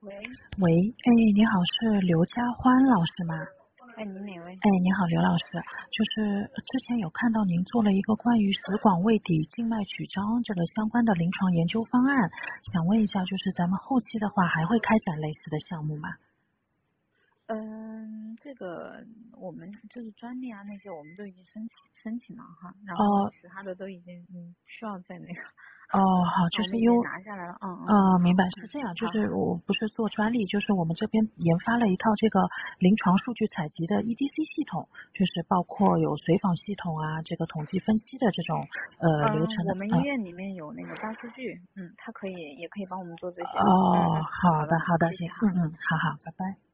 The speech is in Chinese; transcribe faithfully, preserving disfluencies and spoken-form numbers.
喂， 喂，哎，你好，是刘家欢老师吗？ 哎，您哪位？ 哎，你好，刘老师，就是之前有看到您做了一个关于食管胃底静脉曲张这个相关的临床研究方案，想问一下，就是咱们后期的话还会开展类似的项目吗？ 嗯，这个我们就是专利啊那些我们都已经申请申请了哈，然后哦其他的都已经嗯需要在那个， 哦，好， 啊我们已经就是因为拿下来了，嗯嗯嗯， 呃，明好， 白，是嗯， 这样，就好好， 是我不是做专利，就是我们这边研发了一套这个临床数据采集的 E D C 系统，就是包括有随访系统啊，这个统计分析的这种呃流嗯， 程的， 我们医呃院里面有那个大数据，嗯，它可以也可以帮我们做这些，嗯哦， 嗯， 好的， 好的， 好的，行， 谢谢哈。 嗯嗯，好好，拜拜。